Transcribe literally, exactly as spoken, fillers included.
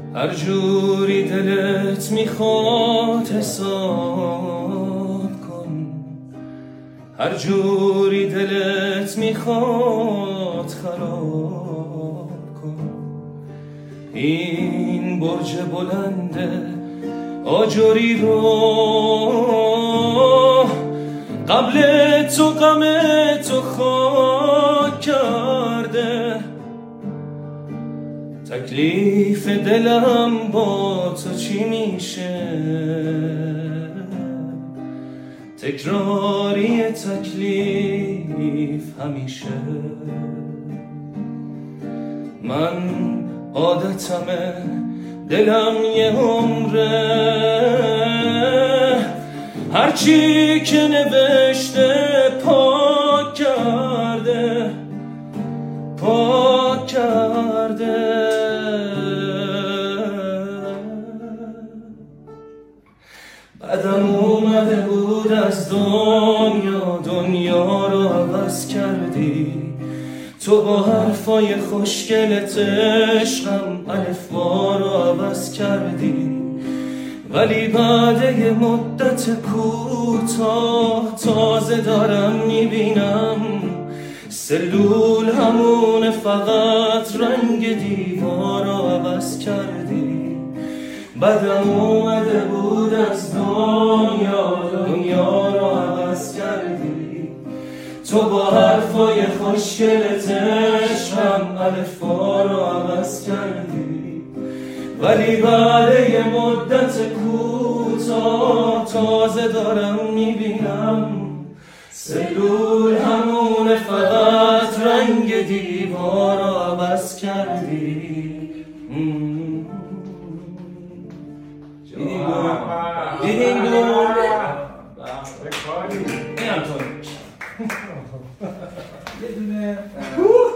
هر جوری دلت میخواد حساب کن، هر جوری دلت میخواد خراب کن. این برج بلنده آجوری رو قبل تو غم تو خاک کرده. تکلیف دلم با تو چی میشه؟ تکراری تکلیف همیشه. من عادتمه دلم یه عمره هرچی که نوشته پاک کرده، پاک کرده. بعدم اومده بود از دنیا، دنیا رو عوض کردی. تو با حرفای خوشگلت عشقم الفبا رو عوض کردی. ولی بعد یه مدت کوتاه تازه دارم میبینم سلول همونه، فقط رنگ دیوار رو عوض کردی. بعدم اومده بود از دنیا، دنیا رو عوض کردی. تو با حرفای خوشگلت عشقم الفبا رو عوض کردی. ولی بعد یه مدت کوتاه تازه دارم میبینم سلول همونه، فقط رنگ دیوار رو عوض کردی. دیدین دور یه دونه